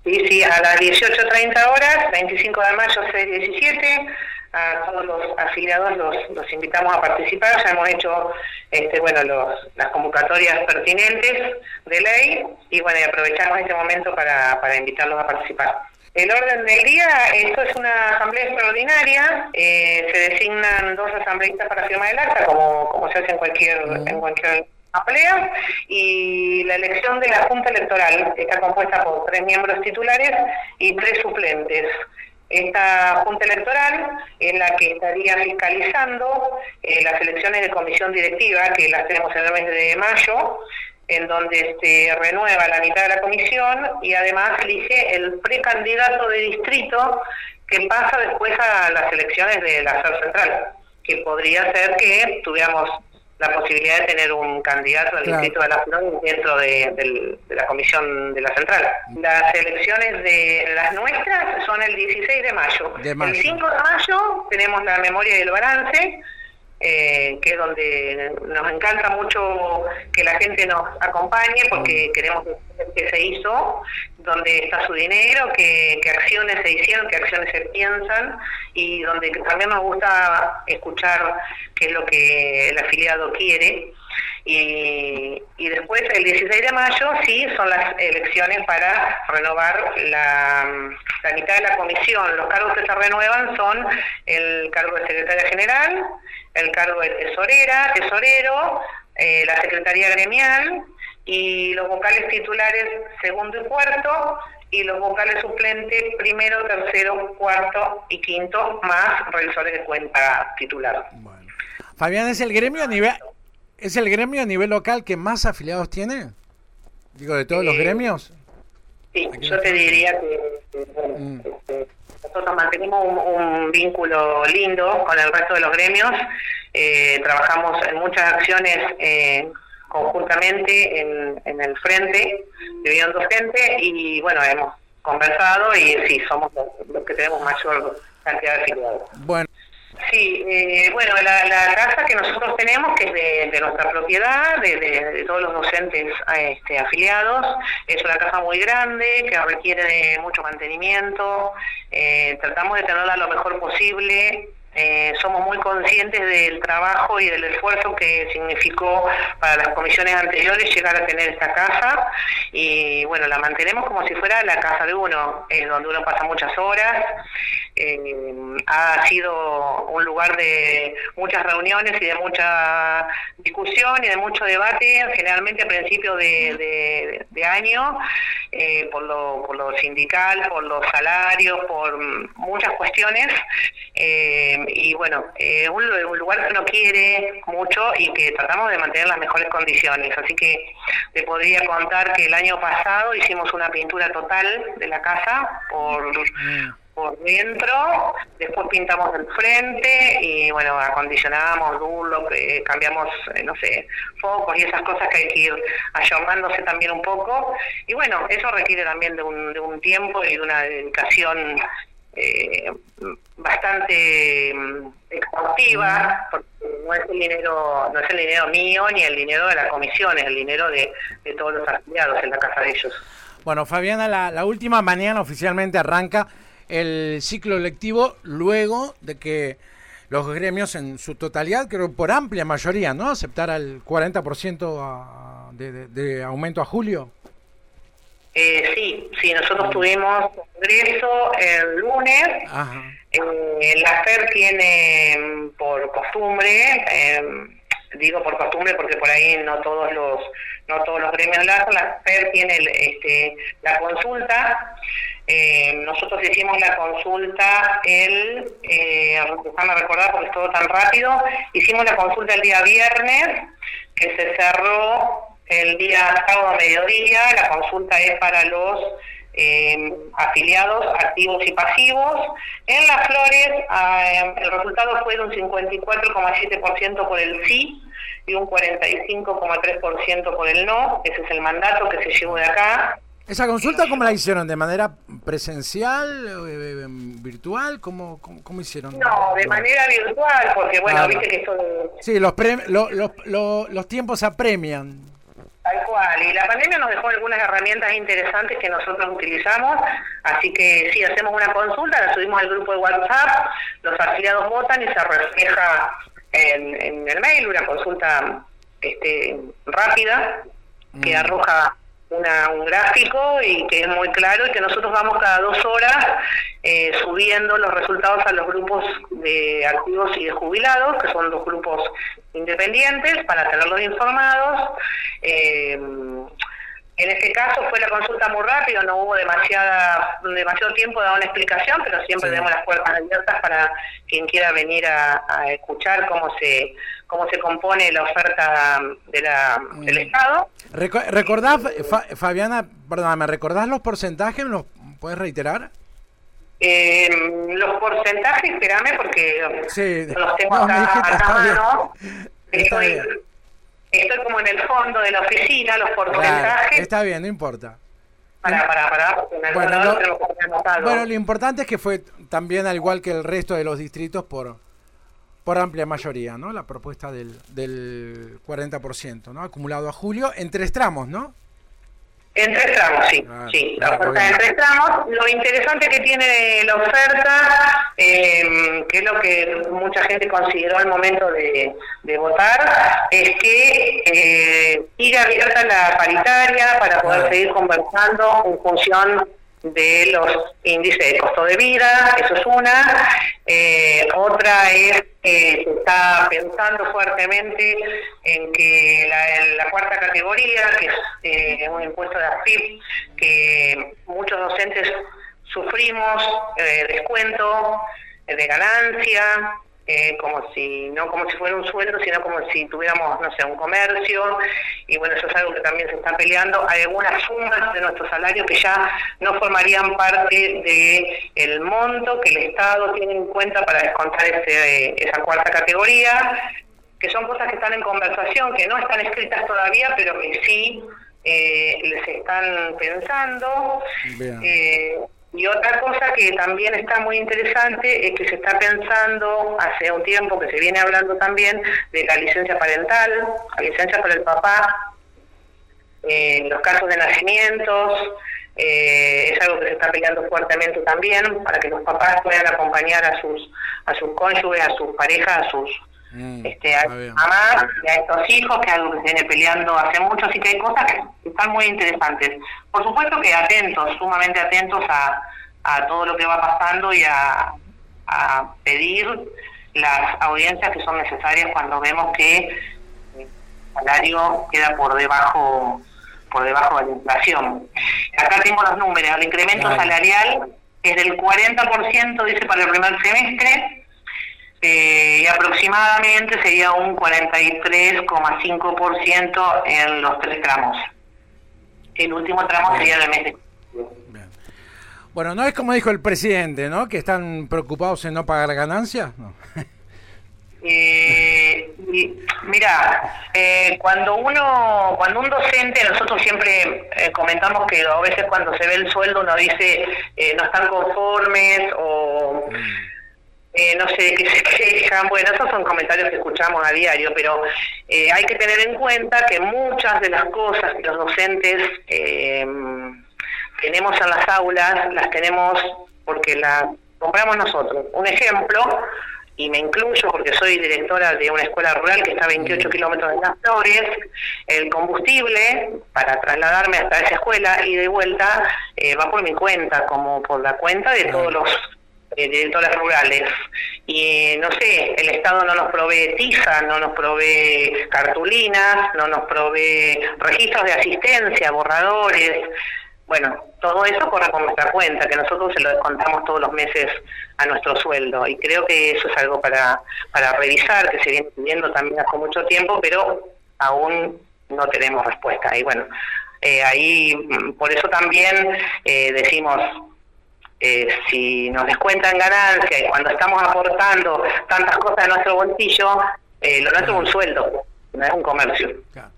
Sí, sí, a las 18:30 horas, 25 de mayo 6:17, a todos los afiliados los invitamos a participar. Ya hemos hecho las convocatorias pertinentes de ley y bueno, y aprovechamos este momento para invitarlos a participar. El orden del día, esto es una asamblea extraordinaria, se designan 2 asambleístas para firmar el acta, como se hace en cualquier asamblea, y la elección de la Junta Electoral está compuesta por 3 miembros titulares y 3 suplentes. Esta Junta Electoral es la que estaría fiscalizando las elecciones de comisión directiva, que las tenemos en el mes de mayo, en donde se renueva la mitad de la comisión y además elige el precandidato de distrito que pasa después a las elecciones de la SER Central, que podría ser que tuviéramos la posibilidad de tener un candidato al distrito de La Flor dentro de la comisión de la Central. Las elecciones de las nuestras son el 16 de mayo. El 5 de mayo tenemos la memoria y el balance, que es donde nos encanta mucho que la gente nos acompañe porque queremos que se hizo, donde está su dinero, qué acciones se hicieron, qué acciones se piensan, y donde también nos gusta escuchar qué es lo que el afiliado quiere. Y después, el 16 de mayo, sí, son las elecciones para renovar la mitad de la comisión. Los cargos que se renuevan son el cargo de secretaria general, el cargo de tesorero, la secretaría gremial, y los vocales titulares segundo y cuarto, y los vocales suplentes primero, tercero, cuarto y quinto, más revisores de cuenta titular. Bueno. Fabián, ¿es el gremio a nivel local que más afiliados tiene? Digo, de todos los gremios. Sí, yo te diría que nosotros mantenemos un vínculo lindo con el resto de los gremios, trabajamos en muchas acciones conjuntamente en el frente de Unión Docente y bueno, hemos conversado y sí, somos los que tenemos mayor cantidad de afiliados. Bueno. Sí, la casa que nosotros tenemos, que es de nuestra propiedad, de todos los docentes afiliados, es una casa muy grande, que requiere de mucho mantenimiento, tratamos de tenerla lo mejor posible. Somos muy conscientes del trabajo y del esfuerzo que significó para las comisiones anteriores llegar a tener esta casa y bueno, la mantenemos como si fuera la casa de uno, donde uno pasa muchas horas. Ha sido un lugar de muchas reuniones y de mucha discusión y de mucho debate, generalmente a principios de año, por lo sindical, por los salarios, por muchas cuestiones. Y bueno, un lugar que uno quiere mucho y que tratamos de mantener las mejores condiciones, así que te podría contar que el año pasado hicimos una pintura total de la casa por dentro, después pintamos el frente y bueno, acondicionamos, cambiamos, focos y esas cosas que hay que ir ayornándose también un poco, y bueno, eso requiere también de un tiempo y de una dedicación bastante exhaustiva, porque no es el dinero mío ni el dinero de la comisión, es el dinero de todos los afiliados en la casa de ellos. Bueno, Fabiana, la última mañana oficialmente arranca el ciclo lectivo luego de que los gremios en su totalidad, creo por amplia mayoría, ¿no?, aceptara el 40% de aumento a julio. Sí, nosotros tuvimos congreso el lunes. La FER tiene por costumbre, digo por costumbre porque por ahí no todos los gremios la hacen, la FER tiene la consulta. Nosotros hicimos la consulta déjame recordar porque es todo tan rápido, hicimos la consulta el día viernes, que se cerró el día sábado a mediodía. La consulta es para los afiliados activos y pasivos. En Las Flores el resultado fue de un 54,7% por el sí y un 45,3% por el no. Ese es el mandato que se llevó de acá. ¿Esa consulta cómo la hicieron? ¿De manera presencial, virtual? ¿Cómo hicieron? No, de manera virtual, porque bueno, viste que esto... Sí, los tiempos apremian. Tal Tal cual, y la pandemia nos dejó algunas herramientas interesantes que nosotros utilizamos, así que sí, hacemos una consulta, la subimos al grupo de WhatsApp, los afiliados votan y se refleja en el mail una consulta rápida que arroja un gráfico y que es muy claro, y que nosotros vamos cada 2 horas subiendo los resultados a los grupos de activos y de jubilados, que son 2 grupos independientes, para tenerlos informados. En este caso fue la consulta muy rápido, no hubo demasiado tiempo de dar una explicación, pero siempre tenemos las puertas abiertas para quien quiera venir a escuchar cómo se compone la oferta del Estado. ¿Recordás, Fabiana, perdóname, recordás los porcentajes? ¿Me los puedes reiterar? Los porcentajes, espérame, porque sí, los tengo acá a mano. Estoy como en el fondo de la oficina, los porcentajes. Claro, está bien, no importa. Bueno, lo importante es que fue también, al igual que el resto de los distritos, por amplia mayoría, ¿no? La propuesta del 40%, ¿no? Acumulado a julio, en 3 tramos, ¿no? En 3 tramos, sí. Sí, la oferta en 3 tramos. Lo interesante que tiene la oferta, que es lo que mucha gente consideró al momento de votar, es que sigue abierta la paritaria para poder seguir conversando en función de los índices de costo de vida. Eso es una. Otra es que se está pensando fuertemente en que la 4ª categoría, que es un impuesto de AFIP, que muchos docentes sufrimos descuento de ganancia, como si fuera un sueldo, sino como si tuviéramos, no sé, un comercio, y bueno, eso es algo que también se está peleando. Hay algunas sumas de nuestro salario que ya no formarían parte del monto que el Estado tiene en cuenta para descontar esa 4ª categoría, que son cosas que están en conversación, que no están escritas todavía, pero que sí les están pensando. Y otra cosa que también está muy interesante es que se está pensando hace un tiempo, que se viene hablando también, de la licencia parental, la licencia para el papá, en los casos de nacimientos. Es algo que se está peleando fuertemente también, para que los papás puedan acompañar a sus cónyuges, a sus parejas, a sus a mamás y a estos hijos, que es algo que se viene peleando hace mucho. Así que hay cosas que están muy interesantes. Por supuesto que sumamente atentos a todo lo que va pasando, y a pedir las audiencias que son necesarias cuando vemos que el salario queda por debajo de la inflación. Acá tengo los números. El incremento salarial es del 40%, dice, para el primer semestre, y aproximadamente sería un 43,5% en los 3 tramos. El último tramo sería del mes de julio. Bueno, no es como dijo el presidente, ¿no? Que están preocupados en no pagar ganancias, ¿no? Mira, cuando un docente, nosotros siempre comentamos que a veces cuando se ve el sueldo uno dice no están conformes, o no sé, que se quejan. Bueno, esos son comentarios que escuchamos a diario, pero hay que tener en cuenta que muchas de las cosas que los docentes tenemos en las aulas, las tenemos porque las compramos nosotros. Un ejemplo, y me incluyo porque soy directora de una escuela rural que está a 28 kilómetros de Las Flores, el combustible para trasladarme hasta esa escuela y de vuelta va por mi cuenta, como por la cuenta de todos los directores rurales. Y no sé, el Estado no nos provee tiza, no nos provee cartulinas, no nos provee registros de asistencia, borradores. Bueno, todo eso corre por nuestra cuenta, que nosotros se lo descontamos todos los meses a nuestro sueldo, y creo que eso es algo para revisar, que se viene pidiendo también hace mucho tiempo, pero aún no tenemos respuesta. Y bueno, ahí por eso también decimos, si nos descuentan ganancia y cuando estamos aportando tantas cosas a nuestro bolsillo, lo nuestro es un sueldo, no es un comercio. Claro.